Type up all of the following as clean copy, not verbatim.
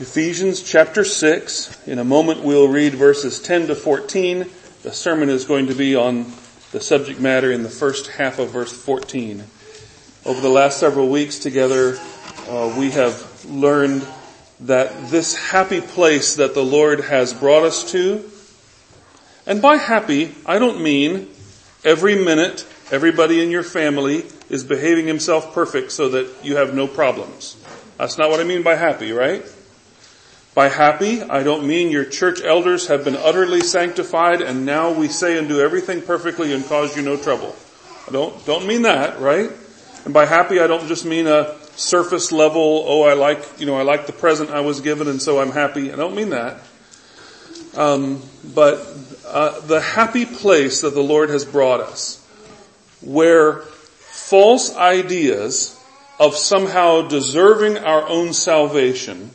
Ephesians chapter 6. In a moment we'll read verses 10 to 14. The sermon is going to be on the subject matter in the first half of verse 14. Over the last several weeks together, we have learned that this happy place that the Lord has brought us to, and by happy, I don't mean every minute everybody in your family is behaving himself perfect so that you have no problems. That's not what I mean by happy, right? By happy, I don't mean your church elders have been utterly sanctified and now we say and do everything perfectly and cause you no trouble. I don't mean that, right? And by happy, I don't just mean a surface level, I like the present I was given and so I'm happy. I don't mean that. But the happy place that the Lord has brought us, where false ideas of somehow deserving our own salvation,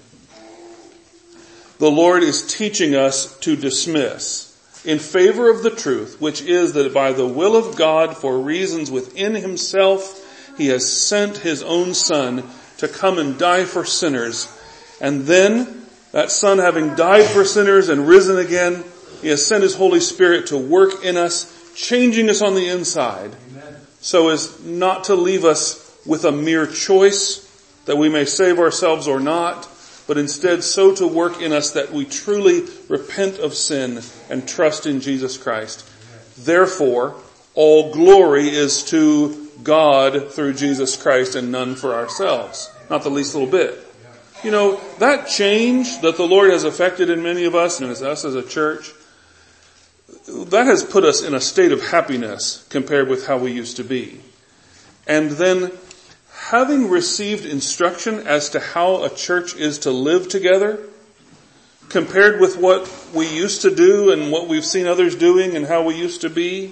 the Lord is teaching us to dismiss in favor of the truth, which is that by the will of God, for reasons within himself, he has sent his own Son to come and die for sinners. And then, that Son having died for sinners and risen again, he has sent his Holy Spirit to work in us, changing us on the inside, so as not to leave us with a mere choice that we may save ourselves or not, but instead so to work in us that we truly repent of sin and trust in Jesus Christ. Therefore, all glory is to God through Jesus Christ and none for ourselves. Not the least little bit. That change that the Lord has effected in many of us and as us as a church, that has put us in a state of happiness compared with how we used to be. And then, having received instruction as to how a church is to live together, compared with what we used to do and what we've seen others doing and how we used to be,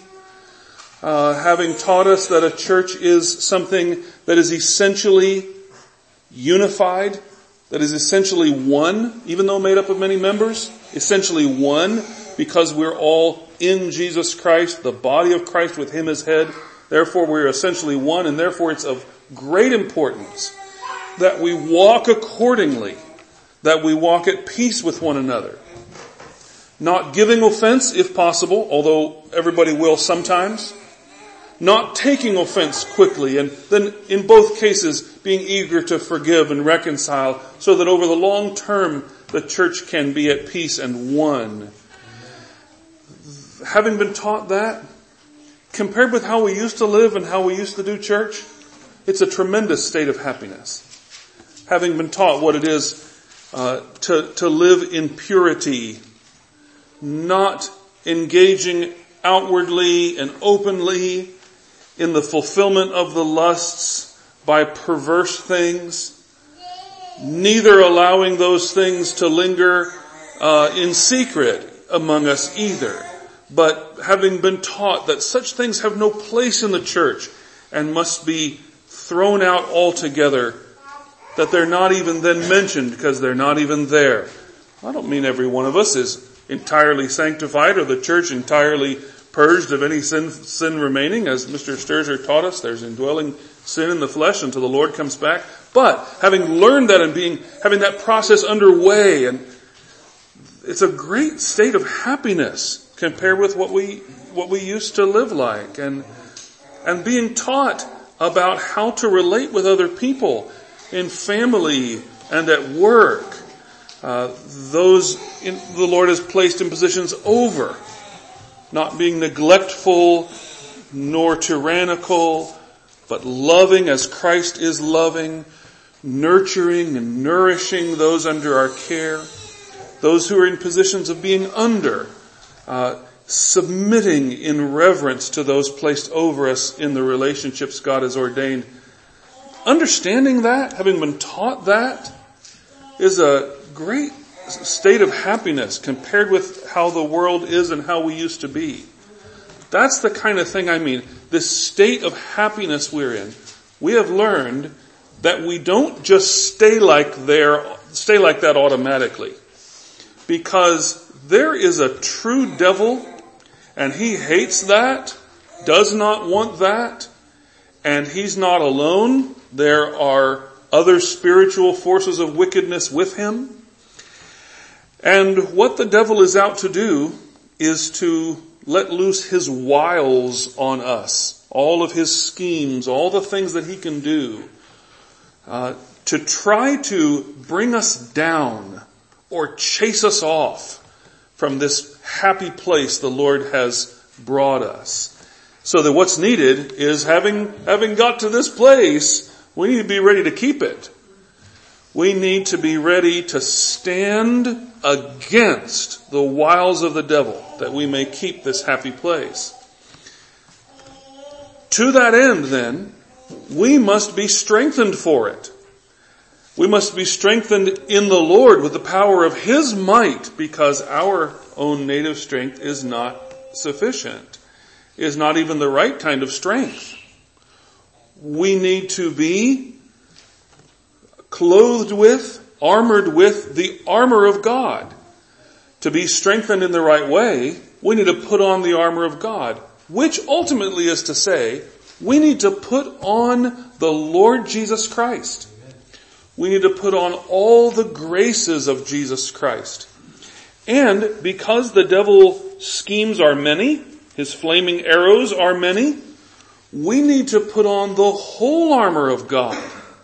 having taught us that a church is something that is essentially unified, that is essentially one, even though made up of many members, essentially one, because we're all in Jesus Christ, the body of Christ with him as head. Therefore we're essentially one, and therefore it's of great importance that we walk accordingly, that we walk at peace with one another. Not giving offense if possible, although everybody will sometimes. Not taking offense quickly, and then in both cases being eager to forgive and reconcile so that over the long term the church can be at peace and one. Having been taught that, compared with how we used to live and how we used to do church, it's a tremendous state of happiness. Having been taught what it is to live in purity, not engaging outwardly and openly in the fulfillment of the lusts by perverse things, neither allowing those things to linger in secret among us either, but having been taught that such things have no place in the church and must be thrown out altogether, that they're not even then mentioned because they're not even there. I don't mean every one of us is entirely sanctified or the church entirely purged of any sin remaining. As Mr. Sturzer taught us, there's indwelling sin in the flesh until the Lord comes back. But having learned that and having that process underway, and it's a great state of happiness compared with what we used to live like, and being taught about how to relate with other people in family and at work. Those the Lord has placed in positions over, not being neglectful nor tyrannical, but loving as Christ is loving, nurturing and nourishing those under our care, those who are in positions of being under, submitting in reverence to those placed over us in the relationships God has ordained. Understanding that, having been taught that, is a great state of happiness compared with how the world is and how we used to be. That's the kind of thing I mean. This state of happiness we're in. We have learned that we don't just stay like that automatically. Because there is a true devil, and he hates that, does not want that, and he's not alone. There are other spiritual forces of wickedness with him. And what the devil is out to do is to let loose his wiles on us, all of his schemes, all the things that he can do, to try to bring us down or chase us off from this happy place the Lord has brought us. So that what's needed is having got to this place, we need to be ready to keep it. We need to be ready to stand against the wiles of the devil, that we may keep this happy place. To that end, then, we must be strengthened for it. We must be strengthened in the Lord with the power of His might, because our own native strength is not sufficient, is not even the right kind of strength. We need to be clothed with, armored with the armor of God. To be strengthened in the right way, we need to put on the armor of God, which ultimately is to say, we need to put on the Lord Jesus Christ. We need to put on all the graces of Jesus Christ. And because the devil's schemes are many, his flaming arrows are many, we need to put on the whole armor of God.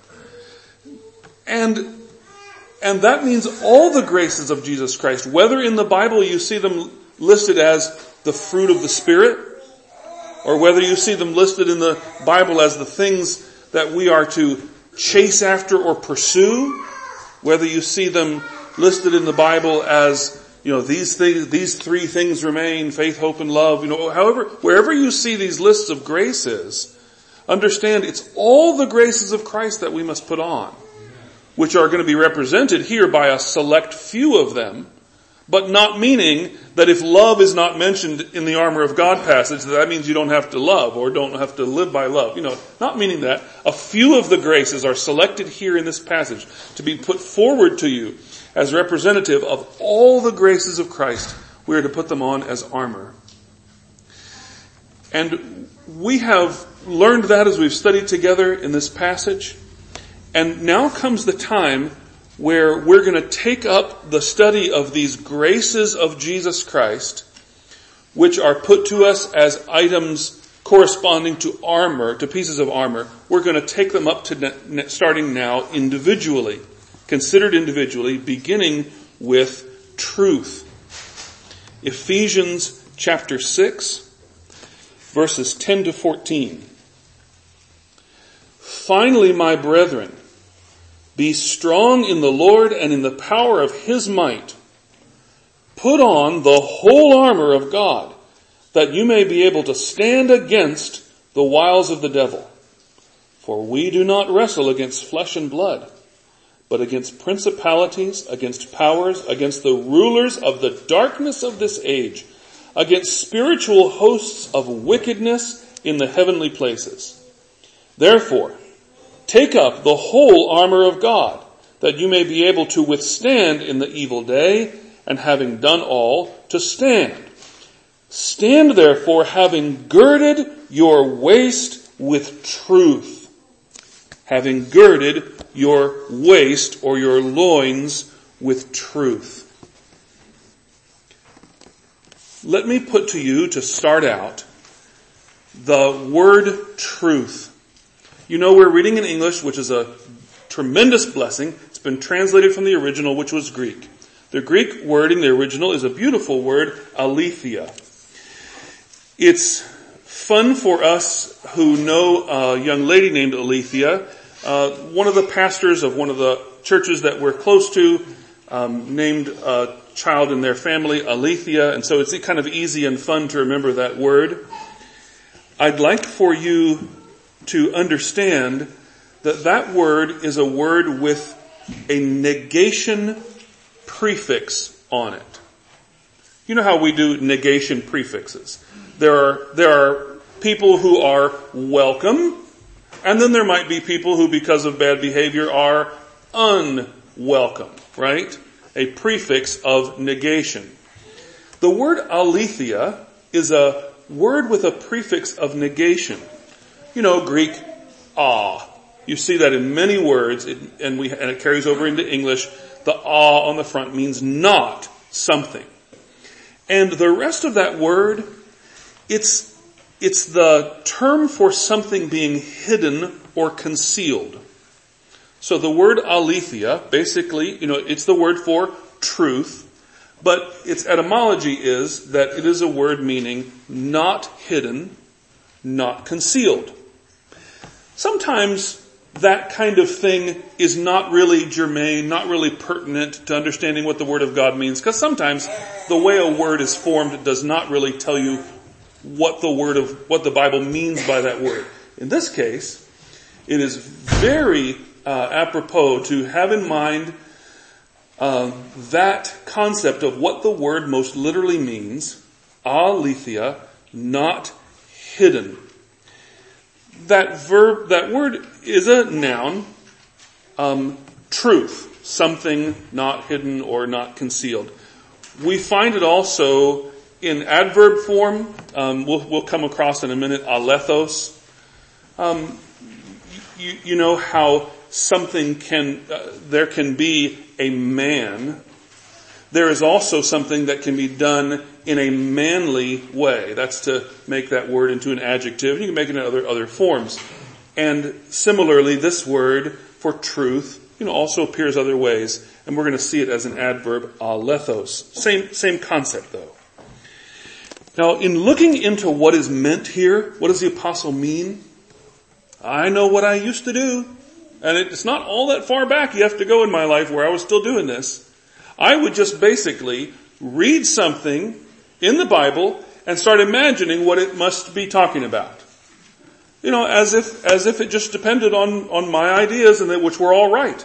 And that means all the graces of Jesus Christ. Whether in the Bible you see them listed as the fruit of the Spirit, or whether you see them listed in the Bible as the things that we are to chase after or pursue, whether you see them listed in the Bible as, these three things remain, faith, hope, and love, however, wherever you see these lists of graces, understand it's all the graces of Christ that we must put on, which are going to be represented here by a select few of them, but not meaning that if love is not mentioned in the armor of God passage, that means you don't have to love or don't have to live by love. Not meaning that. A few of the graces are selected here in this passage to be put forward to you as representative of all the graces of Christ. We are to put them on as armor. And we have learned that as we've studied together in this passage. And now comes the time where we're going to take up the study of these graces of Jesus Christ, which are put to us as items corresponding to armor, to pieces of armor. We're going to take them up to starting now individually, considered individually, beginning with truth. Ephesians chapter 6, verses 10 to 14. Finally, my brethren, be strong in the Lord and in the power of His might. Put on the whole armor of God, that you may be able to stand against the wiles of the devil. For we do not wrestle against flesh and blood, but against principalities, against powers, against the rulers of the darkness of this age, against spiritual hosts of wickedness in the heavenly places. Therefore, take up the whole armor of God, that you may be able to withstand in the evil day, and having done all, to stand. Stand therefore, having girded your waist with truth. Having girded your waist or your loins with truth. Let me put to you, to start out, the word truth. We're reading in English, which is a tremendous blessing. It's been translated from the original, which was Greek. The Greek word in the original is a beautiful word, aletheia. It's fun for us who know a young lady named Aletheia. One of the pastors of one of the churches that we're close to named a child in their family Aletheia, and so it's kind of easy and fun to remember that word. I'd like for you to understand that word is a word with a negation prefix on it. You know how we do negation prefixes. There are people who are welcome, and then there might be people who, because of bad behavior, are unwelcome, right? A prefix of negation. The word aletheia is a word with a prefix of negation. Greek, You see that in many words, and it carries over into English. The on the front means not. something. And the rest of that word, it's the term for something being hidden or concealed. So the word aletheia, basically, it's the word for truth, but its etymology is that it is a word meaning not hidden, not concealed. Sometimes that kind of thing is not really germane, not really pertinent to understanding what the Word of God means, because sometimes the way a word is formed does not really tell you what the Bible means by that word. In this case, it is very apropos to have in mind that concept of what the word most literally means, aletheia, not hidden. That word is a noun, truth, something not hidden or not concealed. We find it also in adverb form. We'll come across in a minute, alethos. You know how something there can be a man. There is also something that can be done in a manly way. That's to make that word into an adjective. You can make it in other forms. And similarly, this word for truth, also appears other ways. And we're going to see it as an adverb, alethos. Same concept though. Now, in looking into what is meant here, what does the apostle mean? I know what I used to do. And it's not all that far back you have to go in my life where I was still doing this. I would just basically read something in the Bible and start imagining what it must be talking about. As if it just depended on my ideas and which were all right.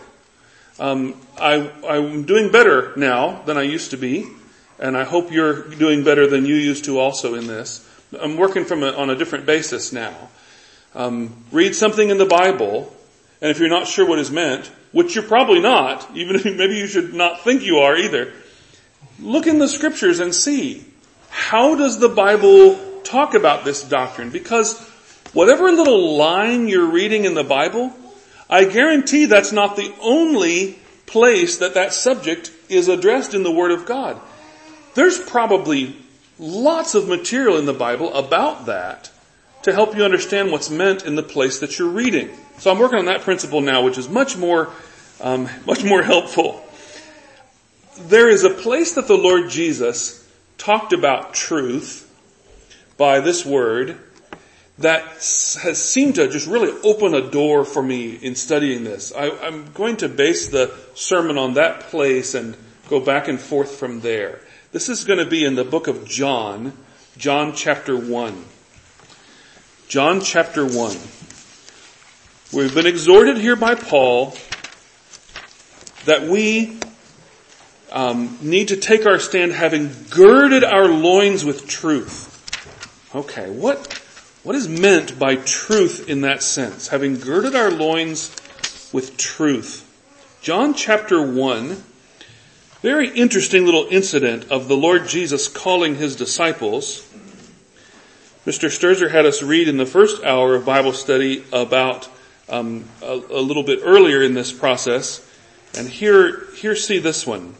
I'm doing better now than I used to be, and I hope you're doing better than you used to also in this. I'm working on a different basis now. Read something in the Bible, and if you're not sure what is meant, which you're probably not, even if maybe you should not think you are either, look in the scriptures and see, how does the Bible talk about this doctrine? Because whatever little line you're reading in the Bible, I guarantee that's not the only place that subject is addressed in the Word of God. There's probably lots of material in the Bible about that to help you understand what's meant in the place that you're reading. So I'm working on that principle now, which is much more helpful. There is a place that the Lord Jesus talked about truth by this word that has seemed to just really open a door for me in studying this. I'm going to base the sermon on that place and go back and forth from there. This is going to be in the book of John chapter 1. John chapter 1. We've been exhorted here by Paul that we need to take our stand having girded our loins with truth. Okay, what is meant by truth in that sense? Having girded our loins with truth. John chapter 1, very interesting little incident of the Lord Jesus calling his disciples. Mr. Sturzer had us read in the first hour of Bible study about a little bit earlier in this process. And here see this one.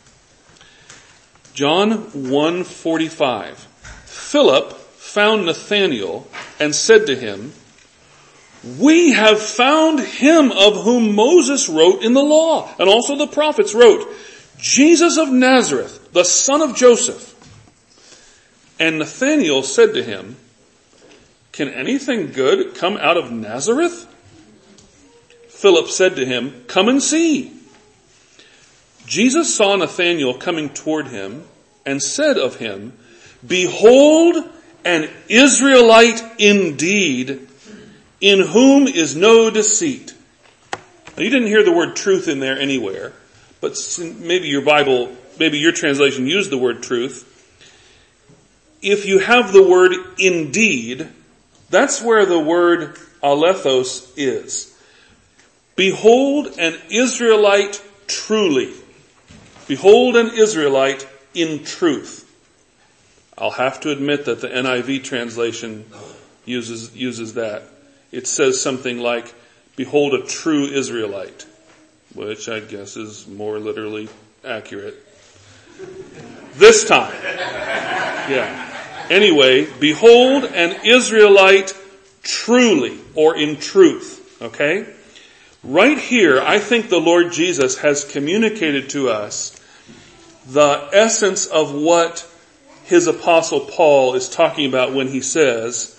John 1:45. Philip found Nathanael and said to him, "We have found him of whom Moses wrote in the law, and also the prophets wrote, Jesus of Nazareth, the son of Joseph." And Nathanael said to him, "Can anything good come out of Nazareth?" Philip said to him, "Come and see." Jesus saw Nathanael coming toward him and said of him, "Behold, an Israelite indeed, in whom is no deceit." Now, you didn't hear the word truth in there anywhere, but maybe your translation used the word truth. If you have the word indeed, that's where the word alethos is. Behold, an Israelite truly. Behold, an Israelite in truth. I'll have to admit that the NIV translation uses that. It says something like, "Behold, a true Israelite," which I guess is more literally accurate. This time. Yeah. Anyway, behold an Israelite truly, or in truth. Okay? Right here, I think the Lord Jesus has communicated to us the essence of what his apostle Paul is talking about when he says,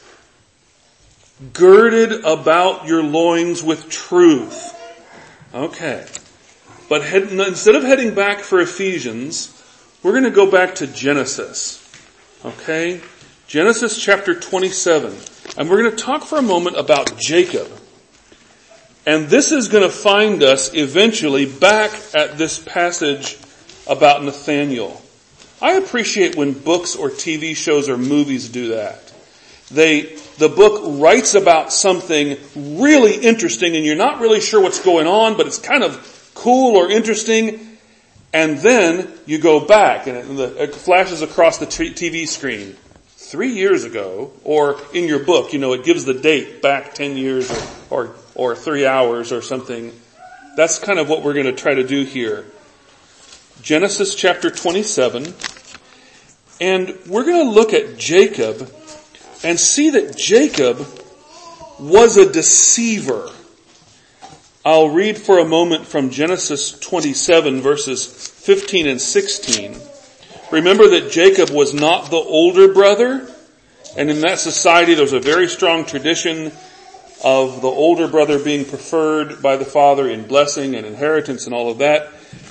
girded about your loins with truth. Okay. But instead of heading back for Ephesians, we're going to go back to Genesis. Okay? Genesis chapter 27. And we're going to talk for a moment about Jacob. And this is going to find us eventually back at this passage about Nathaniel. I appreciate when books or TV shows or movies do that. The book writes about something really interesting and you're not really sure what's going on, but it's kind of cool or interesting. And then you go back and it flashes across the TV screen 3 years ago, or in your book, it gives the date back 10 years or 3 hours or something. That's kind of what we're going to try to do here. Genesis chapter 27. And we're going to look at Jacob and see that Jacob was a deceiver. I'll read for a moment from Genesis 27 verses 15 and 16. Remember that Jacob was not the older brother, and in that society there was a very strong tradition of the older brother being preferred by the father in blessing and inheritance and all of that.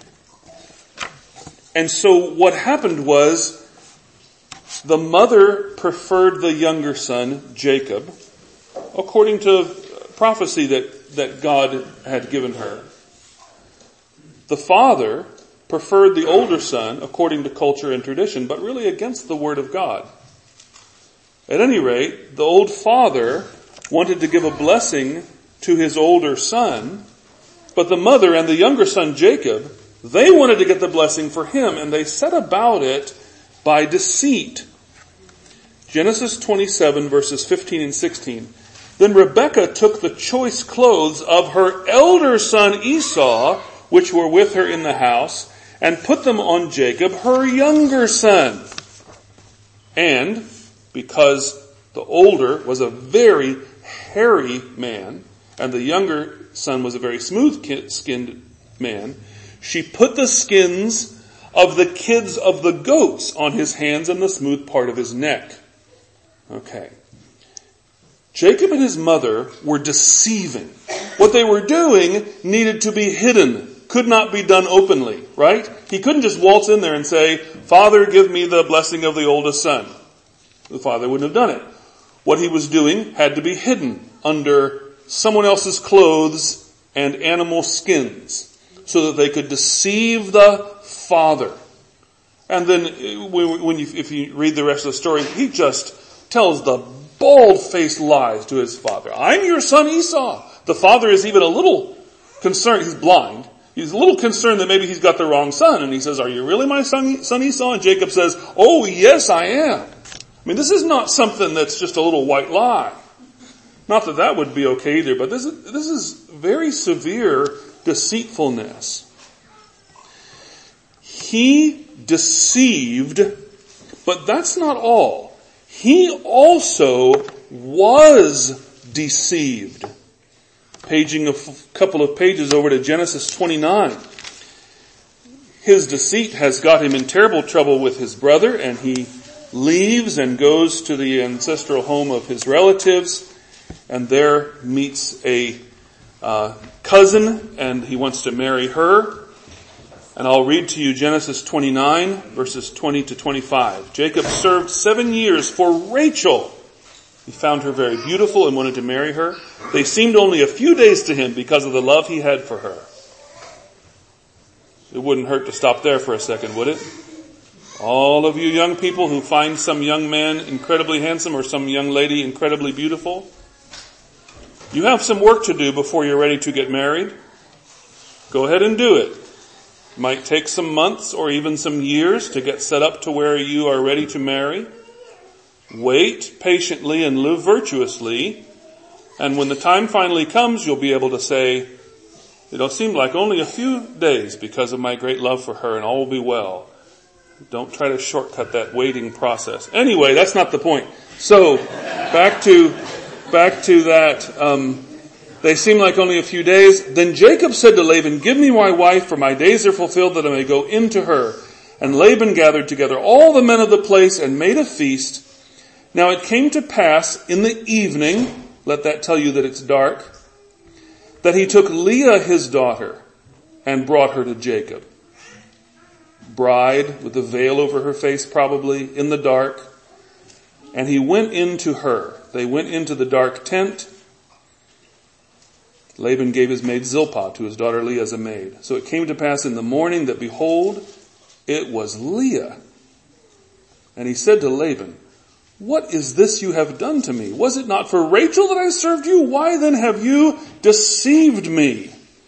And so what happened was the mother preferred the younger son, Jacob, according to prophecy that God had given her. The father preferred the older son according to culture and tradition, but really against the word of God. At any rate, the old father wanted to give a blessing to his older son, but the mother and the younger son, Jacob, they wanted to get the blessing for him, and they set about it by deceit. Genesis 27 verses 15 and 16. Then Rebekah took the choice clothes of her elder son Esau, which were with her in the house, and put them on Jacob, her younger son. And because the older was a very hairy man, and the younger son was a very smooth-skinned man, she put the skins of the kids of the goats on his hands and the smooth part of his neck. Okay. Jacob and his mother were deceiving. What they were doing needed to be hidden, could not be done openly, right? He couldn't just waltz in there and say, Father, give me the blessing of the oldest son. The father wouldn't have done it. What he was doing had to be hidden under someone else's clothes and animal skins so that they could deceive the father. And then if you read the rest of the story, he just tells the bald-faced lies to his father. I'm your son Esau. The father is even a little concerned. He's blind. He's a little concerned that maybe he's got the wrong son. And he says, are you really my son Esau? And Jacob says, oh yes, I am. I mean, this is not something that's just a little white lie. Not that that would be okay either, but this is very severe deceitfulness. He deceived, but that's not all. He also was deceived. Paging a couple of pages over to Genesis 29. His deceit has got him in terrible trouble with his brother, and he leaves and goes to the ancestral home of his relatives, and there meets a cousin, and he wants to marry her. And I'll read to you Genesis 29, verses 20 to 25. Jacob served 7 years for Rachel. He found her very beautiful and wanted to marry her. They seemed only a few days to him because of the love he had for her. It wouldn't hurt to stop there for a second, would it? All of you young people who find some young man incredibly handsome or some young lady incredibly beautiful, you have some work to do before you're ready to get married. Go ahead and do it. It might take some months or even some years to get set up to where you are ready to marry. Wait patiently and live virtuously. And when the time finally comes, you'll be able to say, it'll seem like only a few days because of my great love for her, and all will be well. Don't try to shortcut that waiting process. Anyway, that's not the point. So, back to that, they seem like only a few days. Then Jacob said to Laban, "Give me my wife, for my days are fulfilled that I may go into her." And Laban gathered together all the men of the place and made a feast. Now it came to pass in the evening, let that tell you that it's dark, that he took Leah his daughter and brought her to Jacob. Bride with a veil over her face probably, in the dark. And he went into her. They went into the dark tent. Laban gave his maid Zilpah to his daughter Leah as a maid. So it came to pass in the morning that behold, it was Leah. And he said to Laban, "What is this you have done to me? Was it not for Rachel that I served you? Why then have you deceived me?"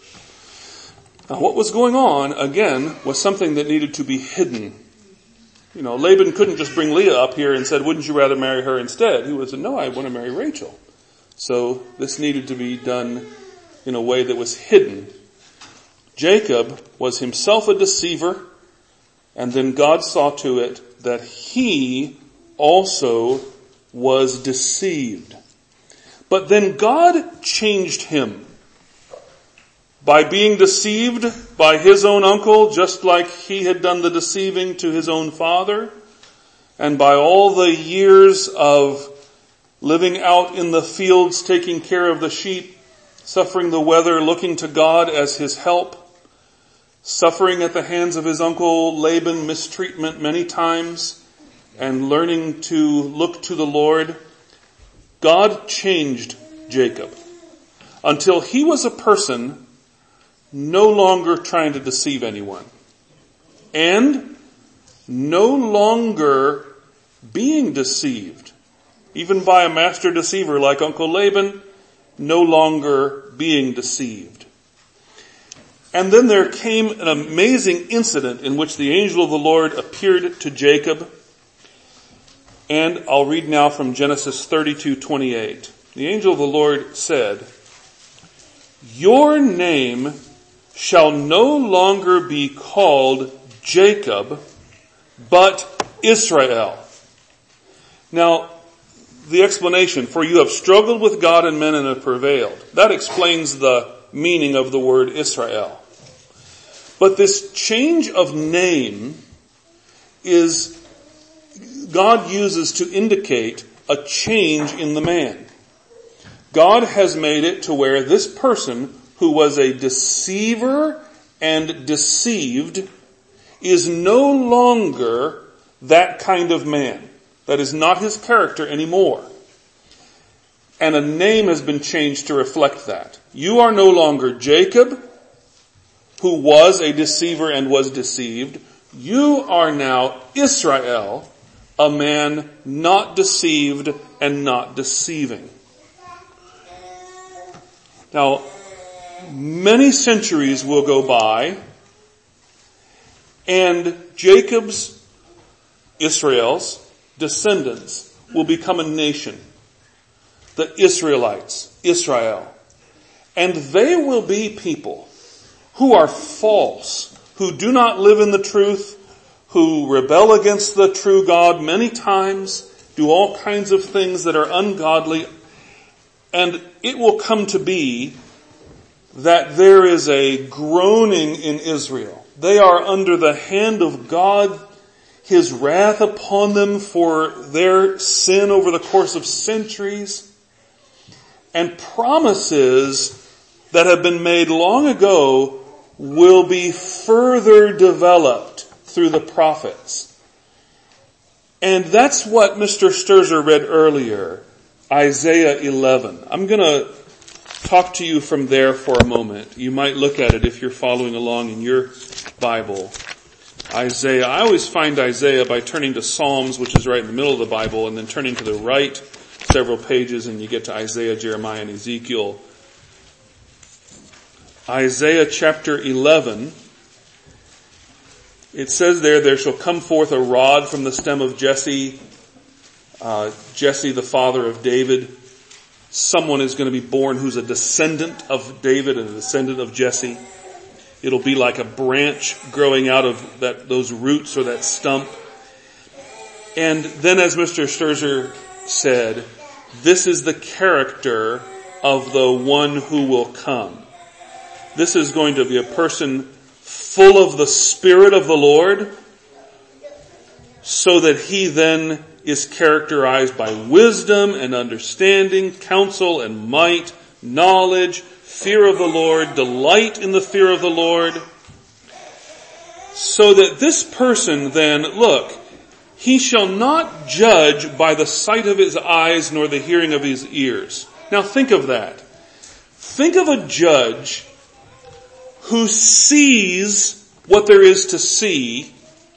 Now what was going on, again, was something that needed to be hidden. Laban couldn't just bring Leah up here and said, "Wouldn't you rather marry her instead?" He would say, "No, I want to marry Rachel." So this needed to be done in a way that was hidden. Jacob was himself a deceiver, and then God saw to it that he also was deceived. But then God changed him by being deceived by his own uncle, just like he had done the deceiving to his own father, and by all the years of living out in the fields, taking care of the sheep, suffering the weather, looking to God as his help, suffering at the hands of his uncle Laban mistreatment many times, and learning to look to the Lord. God changed Jacob until he was a person no longer trying to deceive anyone, and no longer being deceived, even by a master deceiver like Uncle Laban, no longer being deceived. And then there came an amazing incident in which the angel of the Lord appeared to Jacob. And I'll read now from Genesis 32:28. The angel of the Lord said, "Your name shall no longer be called Jacob, but Israel." Now, the explanation, "For you have struggled with God and men and have prevailed." That explains the meaning of the word Israel. But this change of name is God uses to indicate a change in the man. God has made it to where this person who was a deceiver and deceived is no longer that kind of man. That is not his character anymore. And a name has been changed to reflect that. You are no longer Jacob, who was a deceiver and was deceived. You are now Israel, a man not deceived and not deceiving. Now, many centuries will go by, and Jacob's, Israel's, descendants will become a nation. The Israelites, Israel. And they will be people who are false, who do not live in the truth, who rebel against the true God many times, do all kinds of things that are ungodly. And it will come to be that there is a groaning in Israel. They are under the hand of God, his wrath upon them for their sin over the course of centuries, and promises that have been made long ago will be further developed through the prophets. And that's what Mr. Sturzer read earlier, Isaiah 11. I'm going to talk to you from there for a moment. You might look at it if you're following along in your Bible. Isaiah. I always find Isaiah by turning to Psalms, which is right in the middle of the Bible, and then turning to the right several pages and you get to Isaiah, Jeremiah, and Ezekiel. Isaiah chapter 11. It says there shall come forth a rod from the stem of Jesse. Jesse, the father of David. Someone is going to be born who's a descendant of David and a descendant of Jesse. It'll be like a branch growing out of those roots or that stump. And then, as Mr. Sturzer said, this is the character of the one who will come. This is going to be a person full of the Spirit of the Lord, so that he then is characterized by wisdom and understanding, counsel and might, knowledge, fear of the Lord, delight in the fear of the Lord. So that this person then, look, he shall not judge by the sight of his eyes nor the hearing of his ears. Now think of that. Think of a judge who sees what there is to see,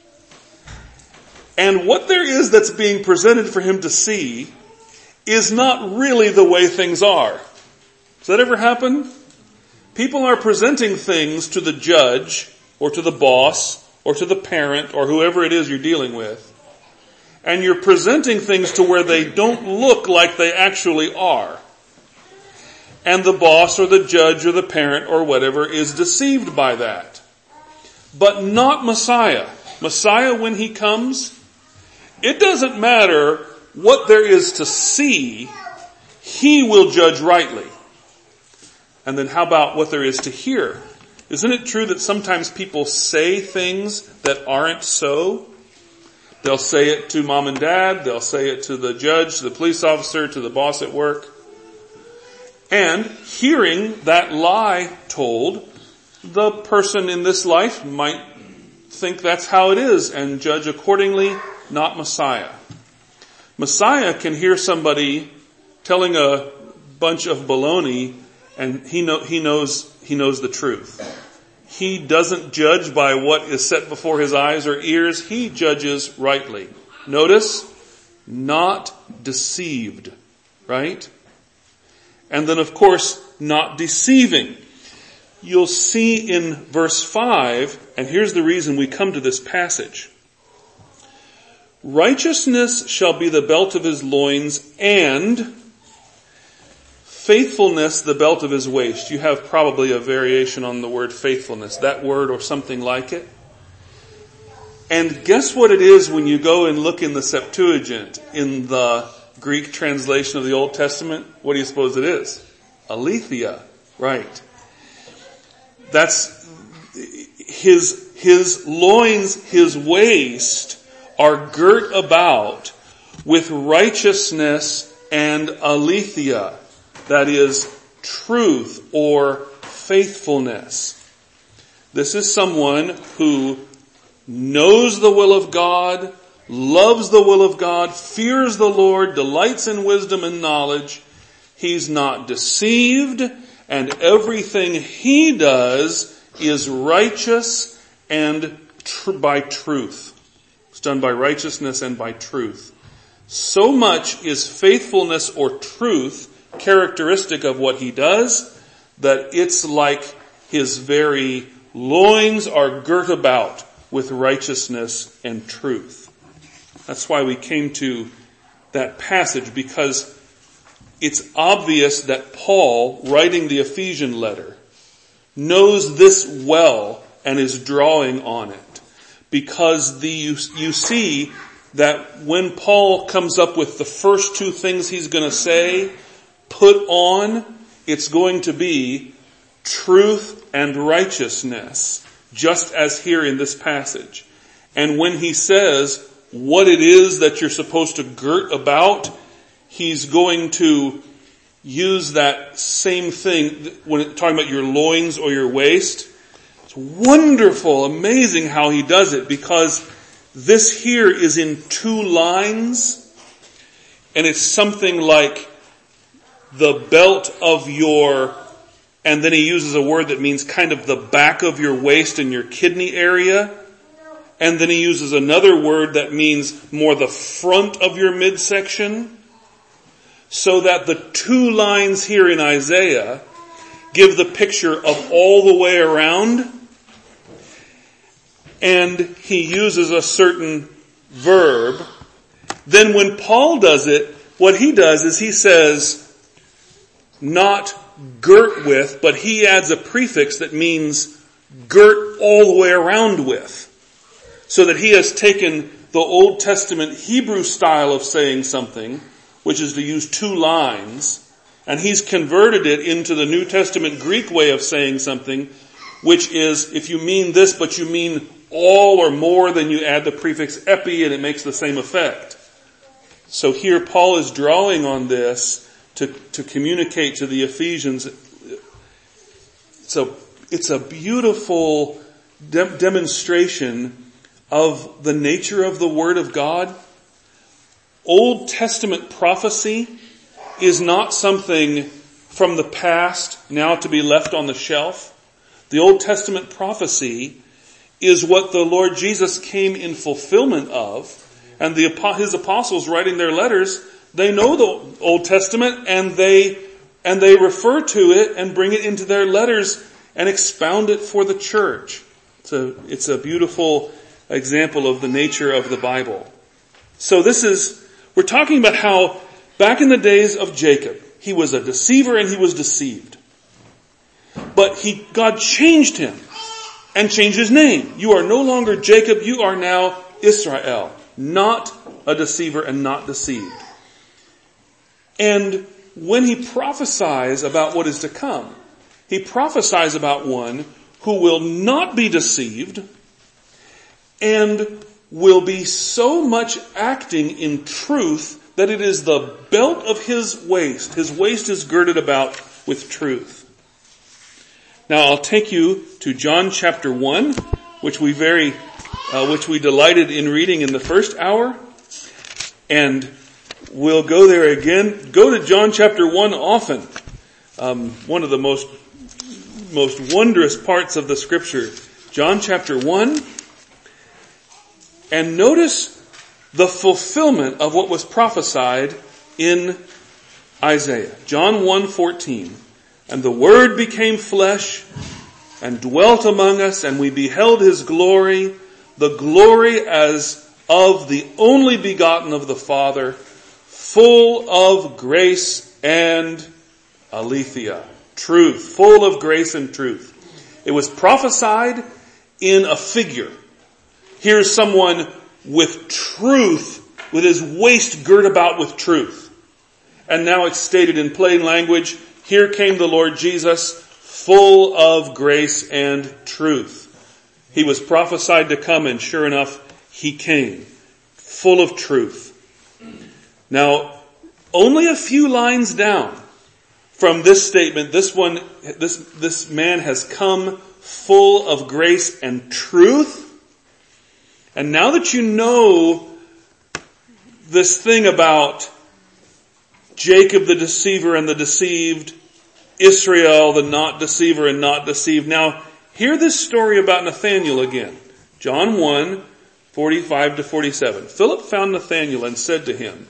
and what there is that's being presented for him to see is not really the way things are. Does that ever happen? People are presenting things to the judge or to the boss or to the parent or whoever it is you're dealing with, and you're presenting things to where they don't look like they actually are. And the boss or the judge or the parent or whatever is deceived by that. But not Messiah. Messiah, when he comes, it doesn't matter what there is to see, he will judge rightly. And then how about what there is to hear? Isn't it true that sometimes people say things that aren't so? They'll say it to mom and dad, they'll say it to the judge, to the police officer, to the boss at work. And hearing that lie told, the person in this life might think that's how it is and judge accordingly. Not Messiah. Messiah can hear somebody telling a bunch of baloney, and he knows the truth. He doesn't judge by what is set before his eyes or ears. He judges rightly. Notice, not deceived, right? And then, of course, not deceiving. You'll see in verse 5, and here's the reason we come to this passage. Righteousness shall be the belt of his loins, and faithfulness the belt of his waist. You have probably a variation on the word faithfulness, that word or something like it. And guess what it is when you go and look in the Septuagint, in the Greek translation of the Old Testament? What do you suppose it is? Aletheia, right. That's his loins, his waist, are girt about with righteousness and aletheia, that is, truth or faithfulness. This is someone who knows the will of God, loves the will of God, fears the Lord, delights in wisdom and knowledge. He's not deceived, and everything he does is righteous and by truth. It's done by righteousness and by truth. So much is faithfulness or truth characteristic of what he does that it's like his very loins are girt about with righteousness and truth. That's why we came to that passage, because it's obvious that Paul, writing the Ephesian letter, knows this well and is drawing on it. Because you see that when Paul comes up with the first two things he's going to say, put on, it's going to be truth and righteousness, just as here in this passage. And when he says what it is that you're supposed to girt about, he's going to use that same thing when talking about your loins or your waist. It's wonderful, amazing how he does it, because this here is in two lines, and it's something like the belt of your, and then he uses a word that means kind of the back of your waist and your kidney area, and then he uses another word that means more the front of your midsection, so that the two lines here in Isaiah give the picture of all the way around. And he uses a certain verb. Then when Paul does it, what he does is he says, not girt with, but he adds a prefix that means girt all the way around with. So that he has taken the Old Testament Hebrew style of saying something, which is to use two lines, and he's converted it into the New Testament Greek way of saying something, which is, if you mean this, but you mean all or more, then you add the prefix epi and it makes the same effect. So here Paul is drawing on this to communicate to the Ephesians. So it's a beautiful demonstration of the nature of the Word of God. Old Testament prophecy is not something from the past now to be left on the shelf. The Old Testament prophecy is what the Lord Jesus came in fulfillment of, and his apostles writing their letters, they know the Old Testament and they refer to it and bring it into their letters and expound it for the church. So it's a beautiful example of the nature of the Bible. So we're talking about how back in the days of Jacob, he was a deceiver and he was deceived. But God changed him and changed his name. You are no longer Jacob, you are now Israel, not a deceiver and not deceived. And when he prophesies about what is to come, he prophesies about one who will not be deceived and will be so much acting in truth that it is the belt of his waist. His waist is girded about with truth. Now I'll take you to John chapter 1, which we delighted in reading in the first hour. And we'll go there again. Go to John chapter 1 often. One of the most wondrous parts of the scripture. John chapter 1. And notice the fulfillment of what was prophesied in Isaiah. John 1:14. And the Word became flesh and dwelt among us, and we beheld his glory, the glory as of the only begotten of the Father, full of grace and aletheia. Truth. Full of grace and truth. It was prophesied in a figure. Here's someone with truth, with his waist girt about with truth. And now it's stated in plain language, here came the Lord Jesus, full of grace and truth. He was prophesied to come, and sure enough, he came, full of truth. Now, only a few lines down from this statement, this man has come full of grace and truth. And now that you know this thing about Jacob the deceiver and the deceived, Israel the not deceiver and not deceived, now hear this story about Nathanael again. John 1:45-47. Philip found Nathanael and said to him,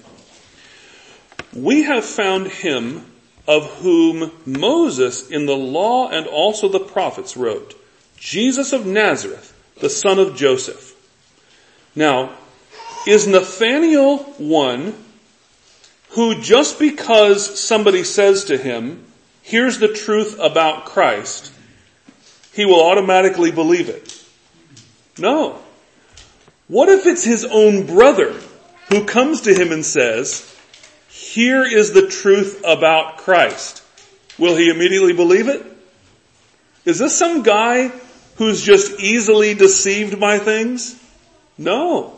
"We have found him of whom Moses in the law and also the prophets wrote, Jesus of Nazareth, the son of Joseph." Now, is Nathanael one who just because somebody says to him, here's the truth about Christ, he will automatically believe it? No. What if it's his own brother who comes to him and says, here is the truth about Christ? Will he immediately believe it? Is this some guy who's just easily deceived by things? No.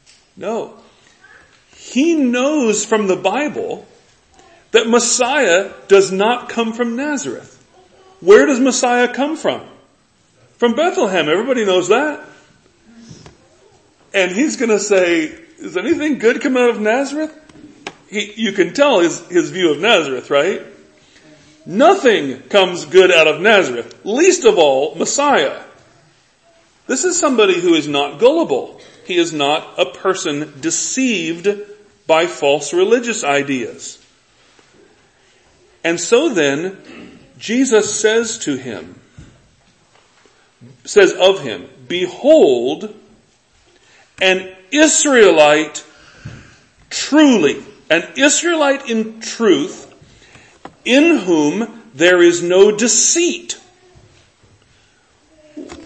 He knows from the Bible that Messiah does not come from Nazareth. Where does Messiah come from? From Bethlehem. Everybody knows that. And he's going to say, is anything good come out of Nazareth? You can tell his view of Nazareth, right? Nothing comes good out of Nazareth. Least of all, Messiah. This is somebody who is not gullible. He is not a person deceived by false religious ideas. And so then, Jesus says of him, behold, an Israelite truly, an Israelite in truth, in whom there is no deceit.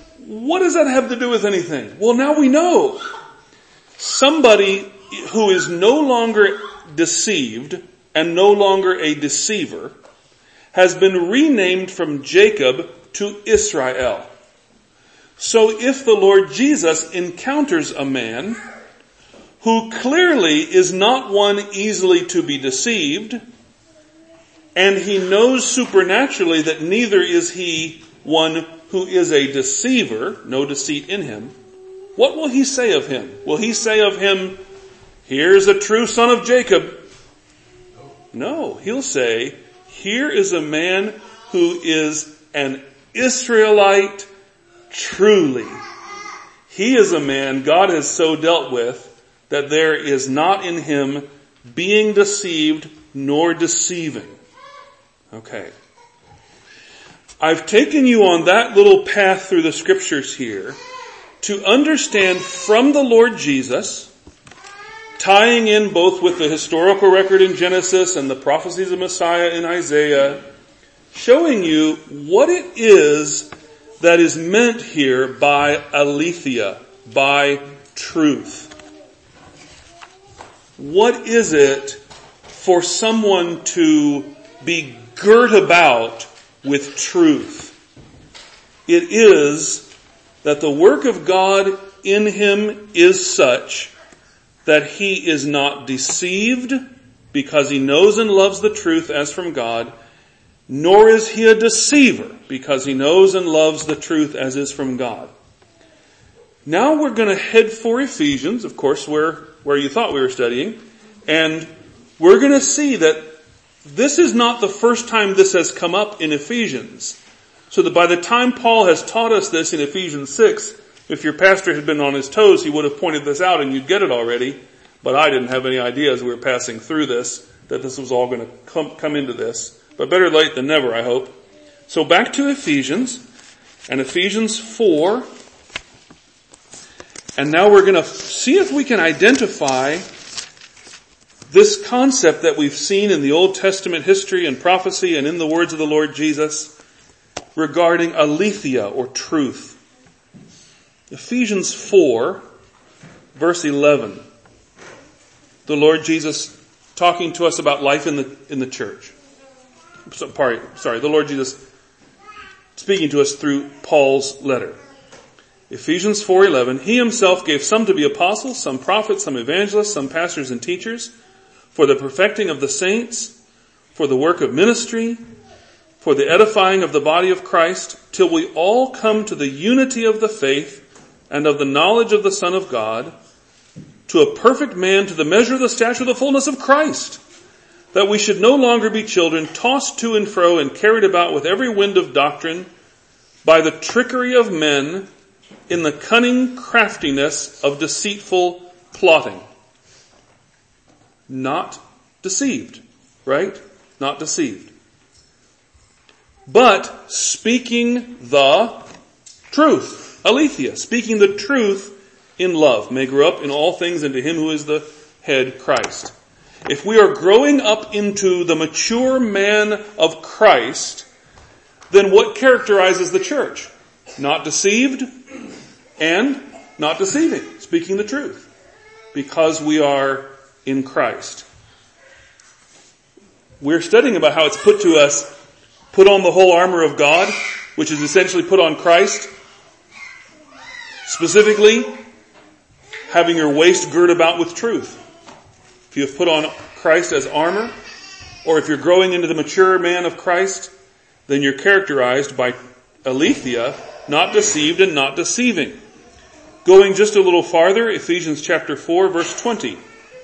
what does that have to do with anything? Well, now we know. Somebody who is no longer deceived and no longer a deceiver has been renamed from Jacob to Israel. So if the Lord Jesus encounters a man who clearly is not one easily to be deceived, and he knows supernaturally that neither is he one who is a deceiver, no deceit in him, what will he say of him? Will he say of him, here's a true son of Jacob? No, he'll say, here is a man who is an Israelite truly. He is a man God has so dealt with that there is not in him being deceived nor deceiving. Okay. I've taken you on that little path through the scriptures here to understand from the Lord Jesus, tying in both with the historical record in Genesis and the prophecies of Messiah in Isaiah, showing you what it is that is meant here by aletheia, by truth. What is it for someone to be girt about with truth? It is that the work of God in him is such that he is not deceived because he knows and loves the truth as from God, nor is he a deceiver because he knows and loves the truth as is from God. Now we're going to head for Ephesians, of course, where you thought we were studying, and we're going to see that this is not the first time this has come up in Ephesians. So that by the time Paul has taught us this in Ephesians 6, if your pastor had been on his toes, he would have pointed this out and you'd get it already. But I didn't have any idea as we were passing through this, that this was all going to come into this. But better late than never, I hope. So back to Ephesians, and Ephesians 4. And now we're going to see if we can identify this concept that we've seen in the Old Testament history and prophecy and in the words of the Lord Jesus regarding aletheia or truth. Ephesians 4, verse 11. The Lord Jesus talking to us about life in the church. Sorry, the Lord Jesus speaking to us through Paul's letter. Ephesians 4:11, he himself gave some to be apostles, some prophets, some evangelists, some pastors and teachers, for the perfecting of the saints, for the work of ministry, for the edifying of the body of Christ, till we all come to the unity of the faith and of the knowledge of the Son of God, to a perfect man, to the measure of the stature of the fullness of Christ, that we should no longer be children, tossed to and fro and carried about with every wind of doctrine, by the trickery of men, in the cunning craftiness of deceitful plotting. Not deceived, right? Not deceived. But speaking the truth, aletheia, speaking the truth in love, may grow up in all things into him who is the head, Christ. If we are growing up into the mature man of Christ, then what characterizes the church? Not deceived and not deceiving, speaking the truth, because we are in Christ. We're studying about how it's put to us, put on the whole armor of God, which is essentially put on Christ. Specifically, having your waist girt about with truth. If you have put on Christ as armor, or if you're growing into the mature man of Christ, then you're characterized by aletheia, not deceived and not deceiving. Going just a little farther, Ephesians chapter 4, verse 20.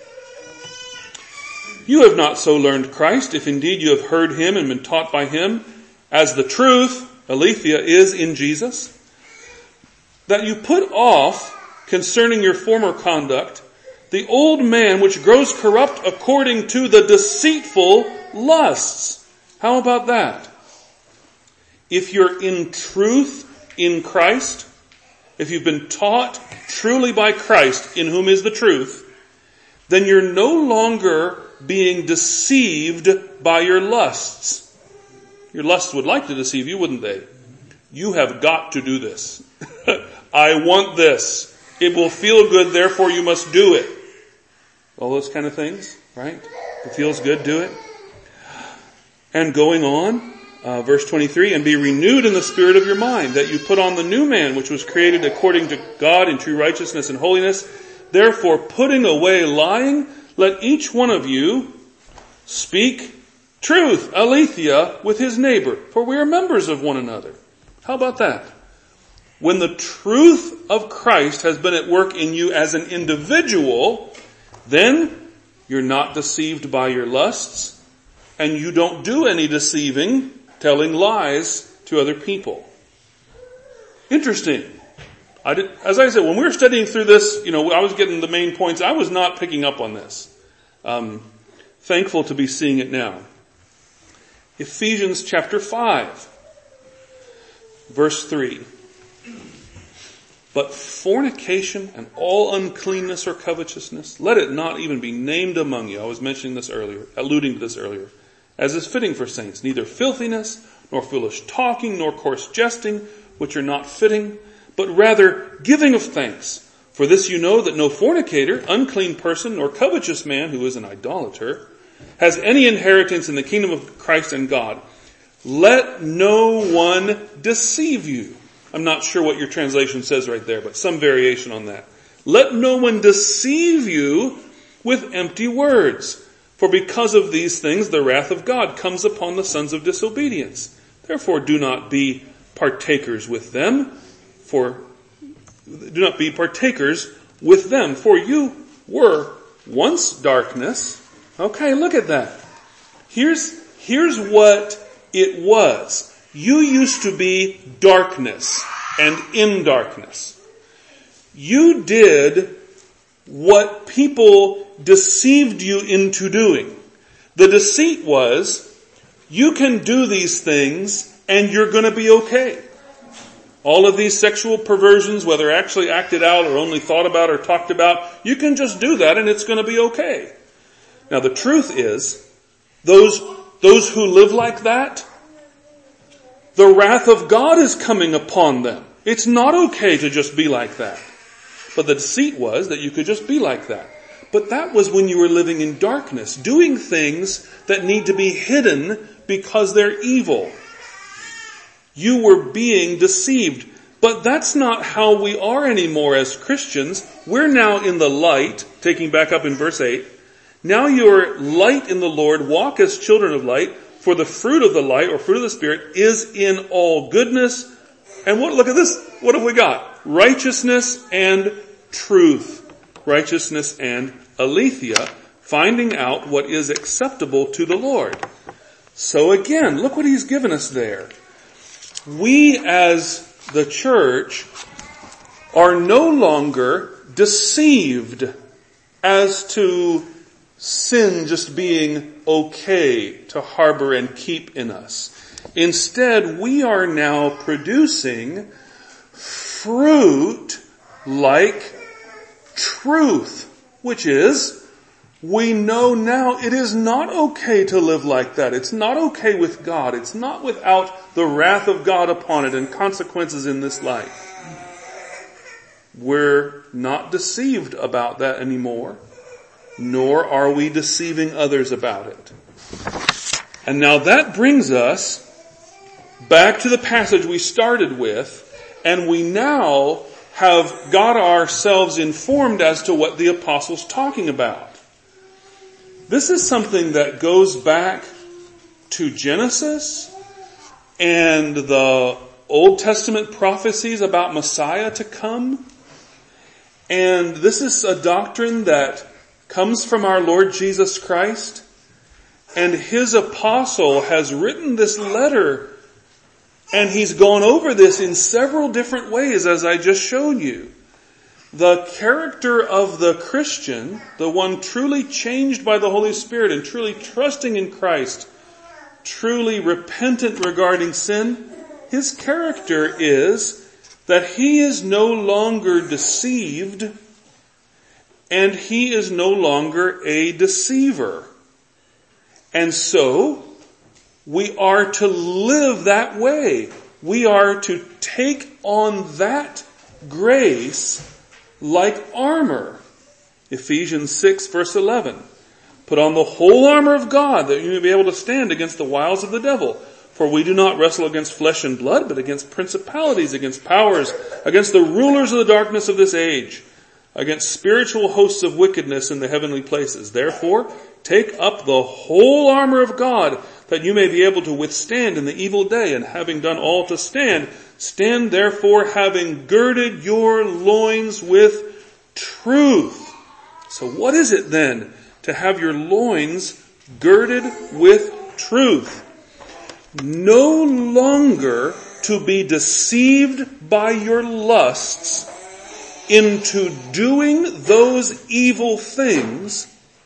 You have not so learned Christ, if indeed you have heard him and been taught by him, as the truth, aletheia, is in Jesus, that you put off, concerning your former conduct, the old man which grows corrupt according to the deceitful lusts. How about that? If you're in truth in Christ, if you've been taught truly by Christ, in whom is the truth, then you're no longer being deceived by your lusts. Your lusts would like to deceive you, wouldn't they? You have got to do this. I want this. It will feel good, therefore you must do it. All those kind of things, right? If it feels good, do it. And going on, verse 23, and be renewed in the spirit of your mind, that you put on the new man, which was created according to God in true righteousness and holiness. Therefore, putting away lying, let each one of you speak truth, aletheia, with his neighbor, for we are members of one another. How about that? When the truth of Christ has been at work in you as an individual, then you're not deceived by your lusts, and you don't do any deceiving, telling lies to other people. Interesting. As I said, when we were studying through this, I was getting the main points. I was not picking up on this. Thankful to be seeing it now. Ephesians chapter 5, verse 3. But fornication and all uncleanness or covetousness, let it not even be named among you. I was mentioning this earlier, alluding to this earlier. As is fitting for saints, neither filthiness, nor foolish talking, nor coarse jesting, which are not fitting, but rather giving of thanks. For this you know, that no fornicator, unclean person, nor covetous man, who is an idolater, has any inheritance in the kingdom of Christ and God. Let no one deceive you. I'm not sure what your translation says right there, but some variation on that. Let no one deceive you with empty words. For because of these things, the wrath of God comes upon the sons of disobedience. Therefore, do not be partakers with them, for you were once darkness. Okay, look at that. Here's what it was. You used to be darkness and in darkness. You did what people deceived you into doing. The deceit was, you can do these things and you're going to be okay. All of these sexual perversions, whether actually acted out or only thought about or talked about, you can just do that and it's going to be okay. Now the truth is, those who live like that, the wrath of God is coming upon them. It's not okay to just be like that. But the deceit was that you could just be like that. But that was when you were living in darkness, doing things that need to be hidden because they're evil. You were being deceived. But that's not how we are anymore as Christians. We're now in the light, taking back up in verse 8. Now you're light in the Lord, walk as children of light, for the fruit of the light, or fruit of the Spirit, is in all goodness. And look at this. What have we got? Righteousness and truth. Righteousness and aletheia. Finding out what is acceptable to the Lord. So again, look what he's given us there. We as the church are no longer deceived as to sin just being okay to harbor and keep in us. Instead, we are now producing fruit like truth, which is, we know now it is not okay to live like that. It's not okay with God. It's not without the wrath of God upon it and consequences in this life. We're not deceived about that anymore, nor are we deceiving others about it. And now that brings us back to the passage we started with, and we now have got ourselves informed as to what the apostle's talking about. This is something that goes back to Genesis and the Old Testament prophecies about Messiah to come. And this is a doctrine that comes from our Lord Jesus Christ. And his apostle has written this letter, and he's gone over this in several different ways, as I just showed you. The character of the Christian, the one truly changed by the Holy Spirit and truly trusting in Christ, truly repentant regarding sin, his character is that he is no longer deceived and he is no longer a deceiver. And so, we are to live that way. we are to take on that grace like armor. Ephesians 6 verse 11. Put on the whole armor of God that you may be able to stand against the wiles of the devil. For we do not wrestle against flesh and blood, but against principalities, against powers, against the rulers of the darkness of this age, against spiritual hosts of wickedness in the heavenly places. Therefore, take up the whole armor of God that you may be able to withstand in the evil day, and having done all to stand, stand therefore having girded your loins with truth. So what is it then to have your loins girded with truth? No longer to be deceived by your lusts into doing those evil things,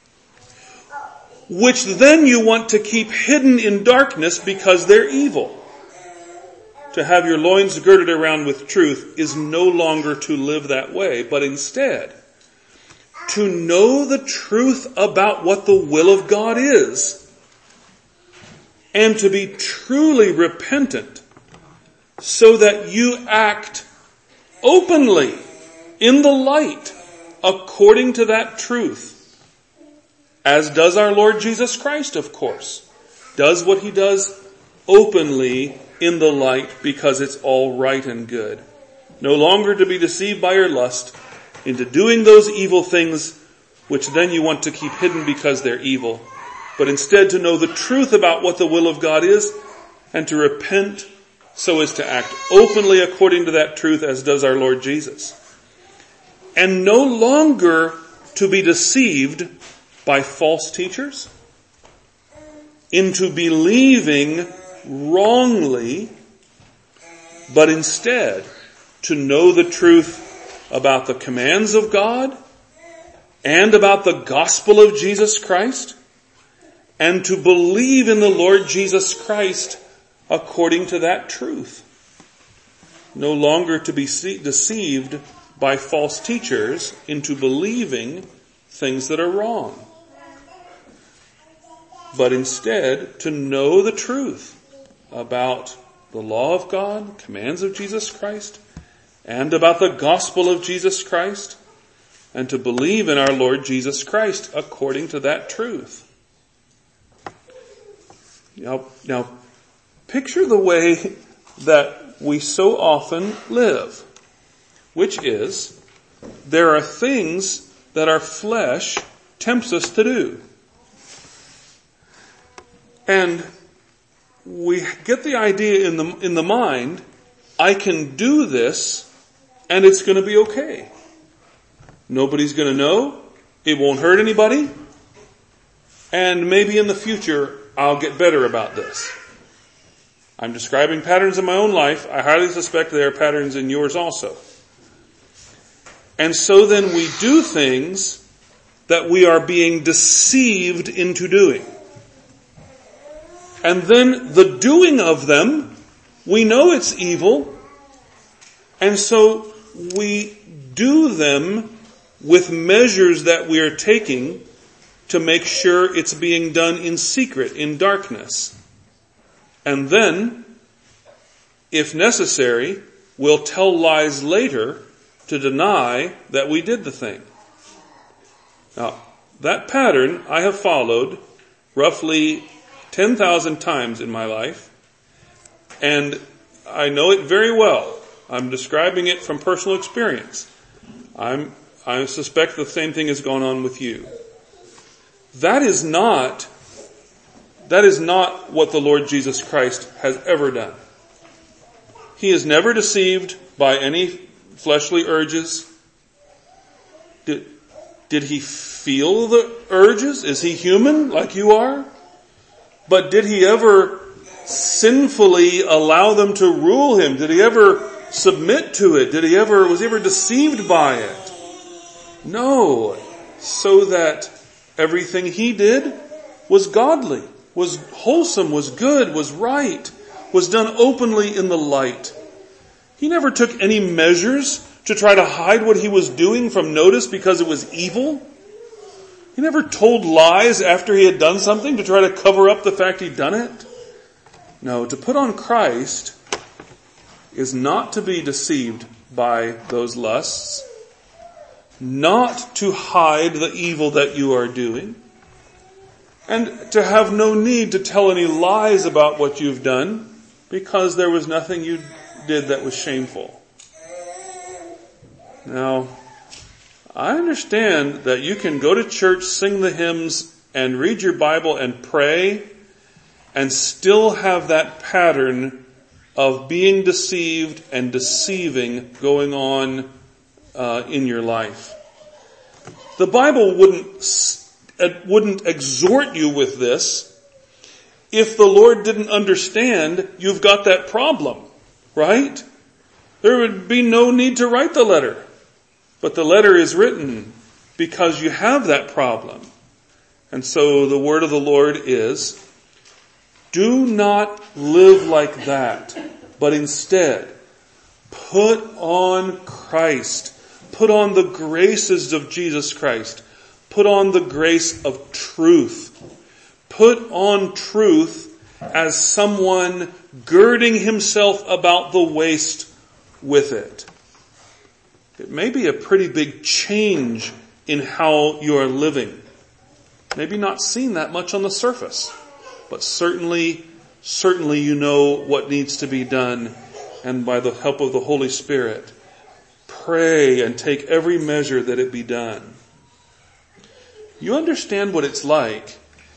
which then you want to keep hidden in darkness because they're evil. To have your loins girded around with truth is no longer to live that way, but instead to know the truth about what the will of God is, and to be truly repentant so that you act openly in the light according to that truth. As does our Lord Jesus Christ, of course. Does what he does openly in the light because it's all right and good. No longer to be deceived by your lust into doing those evil things which then you want to keep hidden because they're evil, but instead to know the truth about what the will of God is and to repent so as to act openly according to that truth as does our Lord Jesus. And no longer to be deceived by false teachers into believing wrongly, but instead to know the truth about the commands of God and about the gospel of Jesus Christ, and to believe in the Lord Jesus Christ according to that truth. No longer to be deceived by false teachers into believing things that are wrong, but instead to know the truth about the law of God, commands of Jesus Christ, and about the gospel of Jesus Christ, and to believe in our Lord Jesus Christ according to that truth. Now, picture the way that we so often live, which is there are things that our flesh tempts us to do. And we get the idea in the mind, I can do this and it's going to be okay. Nobody's going to know. It won't hurt anybody. And maybe in the future I'll get better about this. I'm describing patterns in my own life. I highly suspect there are patterns in yours also. And so then we do things that we are being deceived into doing. And then the doing of them, we know it's evil, and so we do them with measures that we are taking to make sure it's being done in secret, in darkness. And then, if necessary, we'll tell lies later to deny that we did the thing. Now, that pattern I have followed roughly 10,000 times in my life, and I know it very well. I'm describing it from personal experience. I suspect the same thing has gone on with you. That is not what the Lord Jesus Christ has ever done. He is never deceived by any fleshly urges. Did he feel the urges? Is he human like you are? But did he ever sinfully allow them to rule him? Did he ever submit to it? Was he ever deceived by it? No. So that everything he did was godly, was wholesome, was good, was right, was done openly in the light. He never took any measures to try to hide what he was doing from notice because it was evil. He never told lies after he had done something to try to cover up the fact he'd done it. No, to put on Christ is not to be deceived by those lusts, not to hide the evil that you are doing, and to have no need to tell any lies about what you've done, because there was nothing you did that was shameful. Now, I understand that you can go to church, sing the hymns, and read your Bible and pray, and still have that pattern of being deceived and deceiving going on in your life. The Bible wouldn't exhort you with this if the Lord didn't understand you've got that problem, right? There would be no need to write the letter. But the letter is written because you have that problem. And so the word of the Lord is, do not live like that, but instead put on Christ. Put on the graces of Jesus Christ. Put on the grace of truth. Put on truth as someone girding himself about the waist with it. It may be a pretty big change in how you are living. Maybe not seen that much on the surface, but certainly you know what needs to be done, and by the help of the Holy Spirit, pray and take every measure that it be done. You understand what it's like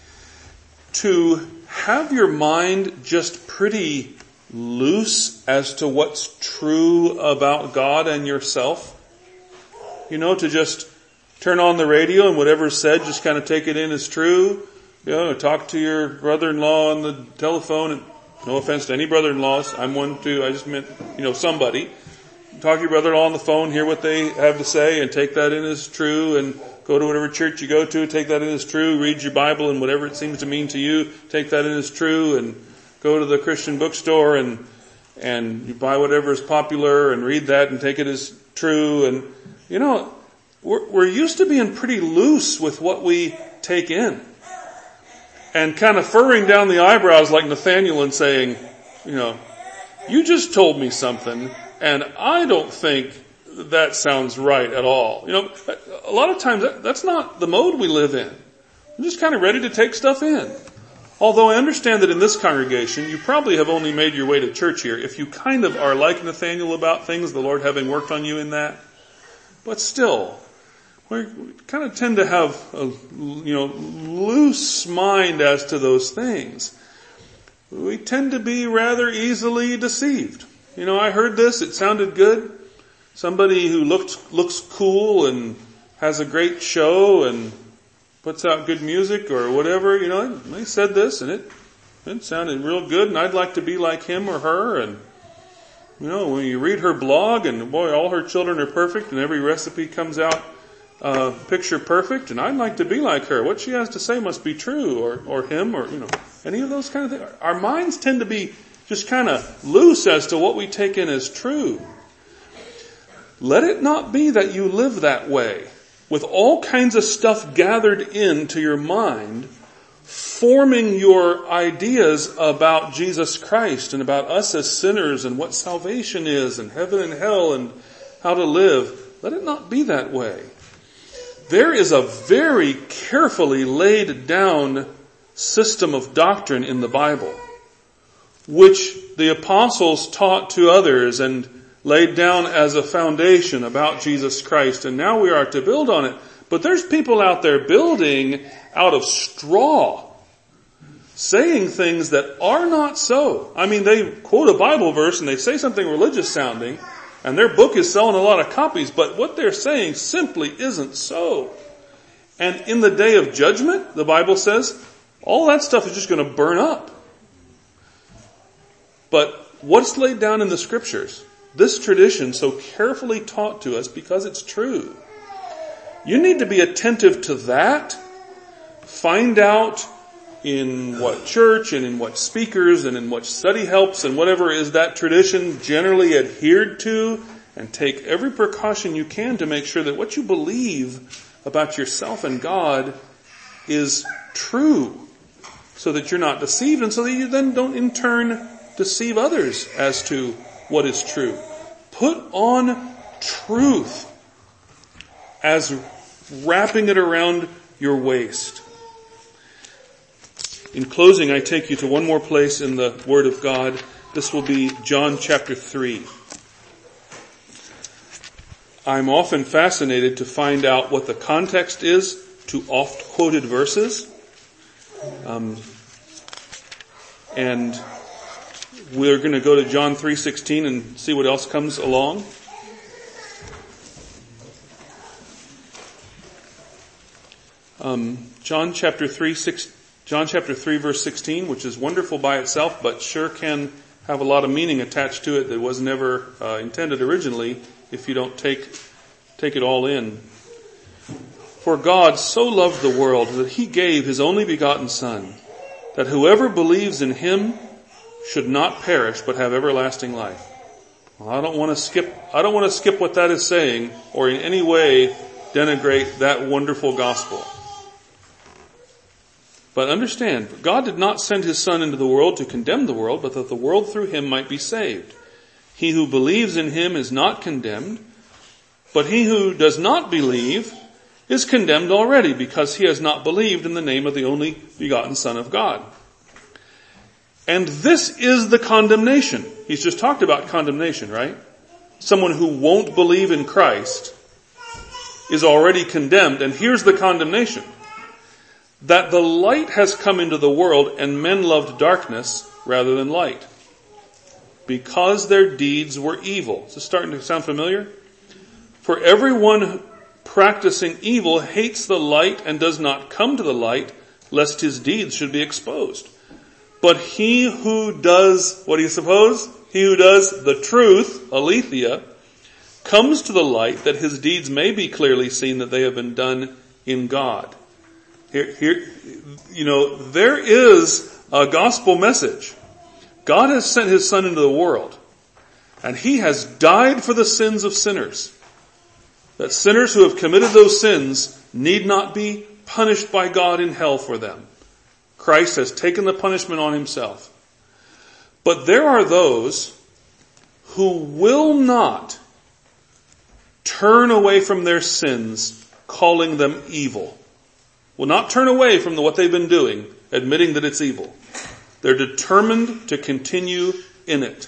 to have your mind just pretty loose as to what's true about God and yourself. You know, to just turn on the radio and whatever's said, just kind of take it in as true. You know, talk to your brother-in-law on the telephone. And no offense to any brother-in-laws. I'm one too. I just meant, somebody. Talk to your brother-in-law on the phone, hear what they have to say, and take that in as true, and go to whatever church you go to, take that in as true. Read your Bible and whatever it seems to mean to you, take that in as true, and go to the Christian bookstore and you buy whatever is popular and read that and take it as true. And, we're used to being pretty loose with what we take in. And kind of furrowing down the eyebrows like Nathaniel and saying, you just told me something and I don't think that sounds right at all. A lot of times that's not the mode we live in. I'm just kind of ready to take stuff in. Although I understand that in this congregation, you probably have only made your way to church here if you kind of are like Nathaniel about things, the Lord having worked on you in that. But still, we kind of tend to have a, loose mind as to those things. We tend to be rather easily deceived. I heard this, it sounded good. Somebody who looks cool and has a great show and puts out good music or whatever, they said this and it sounded real good and I'd like to be like him or her. And, when you read her blog and boy, all her children are perfect and every recipe comes out picture perfect and I'd like to be like her. What she has to say must be true or him or, any of those kind of things. Our minds tend to be just kind of loose as to what we take in as true. Let it not be that you live that way, with all kinds of stuff gathered into your mind, forming your ideas about Jesus Christ and about us as sinners and what salvation is and heaven and hell and how to live. Let it not be that way. There is a very carefully laid down system of doctrine in the Bible, which the apostles taught to others and laid down as a foundation about Jesus Christ, and now we are to build on it. But there's people out there building out of straw, saying things that are not so. I mean, they quote a Bible verse and they say something religious sounding, and their book is selling a lot of copies, but what they're saying simply isn't so. And in the day of judgment, the Bible says, all that stuff is just going to burn up. But what's laid down in the scriptures? This tradition so carefully taught to us because it's true. You need to be attentive to that. Find out in what church and in what speakers and in what study helps and whatever is that tradition generally adhered to, and take every precaution you can to make sure that what you believe about yourself and God is true, so that you're not deceived and so that you then don't in turn deceive others as to what is true. Put on truth as wrapping it around your waist. In closing, I take you to one more place in the Word of God. This will be John chapter 3. I'm often fascinated to find out what the context is to oft-quoted verses. And we're going to go to John 3:16 and see what else comes along. John chapter 3 verse 16, which is wonderful by itself, but sure can have a lot of meaning attached to it that was never intended originally if you don't take it all in. For God so loved the world that he gave his only begotten Son, that whoever believes in him should not perish but have everlasting life. Well, I don't want to skip what that is saying or in any way denigrate that wonderful gospel. But understand, God did not send his Son into the world to condemn the world, but that the world through him might be saved. He who believes in him is not condemned, but he who does not believe is condemned already, because he has not believed in the name of the only begotten Son of God. And this is the condemnation. He's just talked about condemnation, right? Someone who won't believe in Christ is already condemned, and here's the condemnation. That the light has come into the world, and men loved darkness rather than light, because their deeds were evil. Is this starting to sound familiar? For everyone practicing evil hates the light and does not come to the light, lest his deeds should be exposed. But he who does, what do you suppose? He who does the truth, aletheia, comes to the light, that his deeds may be clearly seen that they have been done in God. Here, there is a gospel message. God has sent his Son into the world, and he has died for the sins of sinners. That sinners who have committed those sins need not be punished by God in hell for them. Christ has taken the punishment on himself. But there are those who will not turn away from their sins, calling them evil. Will not turn away from what they've been doing, admitting that it's evil. They're determined to continue in it.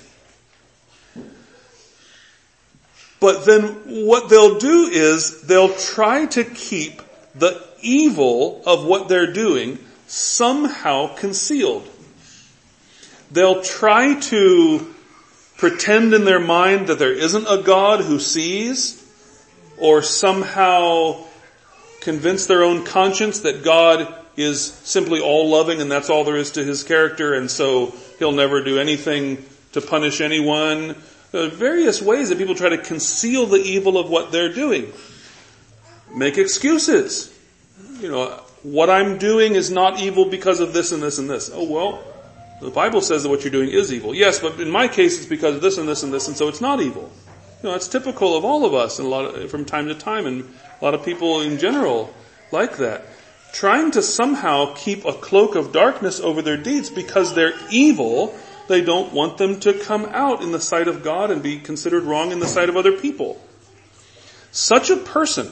But then what they'll do is they'll try to keep the evil of what they're doing somehow concealed. They'll try to pretend in their mind that there isn't a God who sees, or somehow convince their own conscience that God is simply all loving and that's all there is to his character, and so he'll never do anything to punish anyone. There are various ways that people try to conceal the evil of what they're doing. Make excuses. What I'm doing is not evil because of this and this and this. Oh, well, the Bible says that what you're doing is evil. Yes, but in my case it's because of this and this and this, and so it's not evil. That's typical of all of us and from time to time, and a lot of people in general like that. Trying to somehow keep a cloak of darkness over their deeds because they're evil. They don't want them to come out in the sight of God and be considered wrong in the sight of other people. Such a person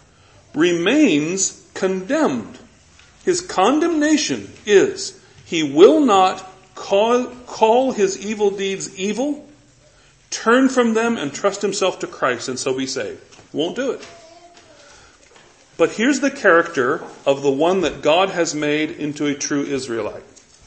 remains condemned. His condemnation is he will not call his evil deeds evil, turn from them and trust himself to Christ and so be saved. Won't do it. But here's the character of the one that God has made into a true Israelite.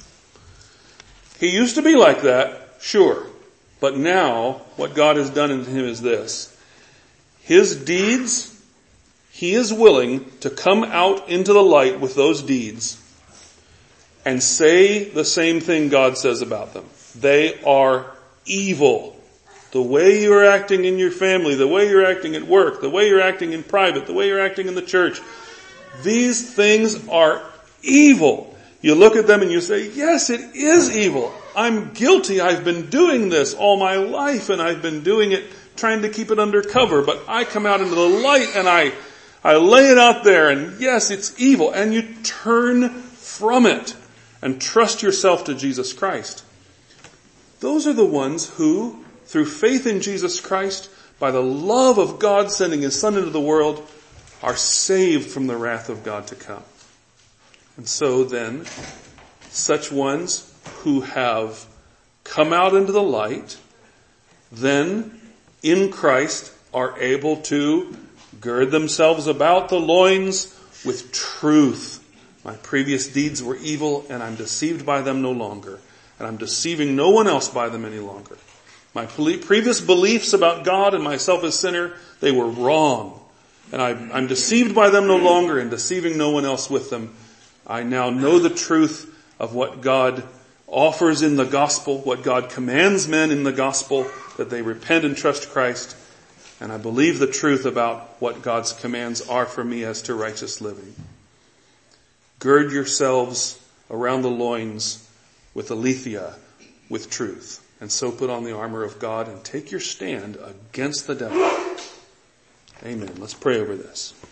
He used to be like that, sure. But now, what God has done in him is this. His deeds, he is willing to come out into the light with those deeds and say the same thing God says about them. They are evil. The way you're acting in your family, the way you're acting at work, the way you're acting in private, the way you're acting in the church, these things are evil. You look at them and you say, yes, it is evil. I'm guilty. I've been doing this all my life, and I've been doing it, trying to keep it under cover. But I come out into the light and I lay it out there, and yes, it's evil. And you turn from it and trust yourself to Jesus Christ. Those are the ones who, through faith in Jesus Christ, by the love of God sending His Son into the world, are saved from the wrath of God to come. And so then, such ones who have come out into the light, then in Christ are able to gird themselves about the loins with truth. My previous deeds were evil, and I'm deceived by them no longer. And I'm deceiving no one else by them any longer. My previous beliefs about God and myself as sinner, they were wrong. And I'm deceived by them no longer and deceiving no one else with them. I now know the truth of what God offers in the gospel, what God commands men in the gospel, that they repent and trust Christ. And I believe the truth about what God's commands are for me as to righteous living. Gird yourselves around the loins with aletheia, with truth. And so put on the armor of God and take your stand against the devil. Amen. Let's pray over this.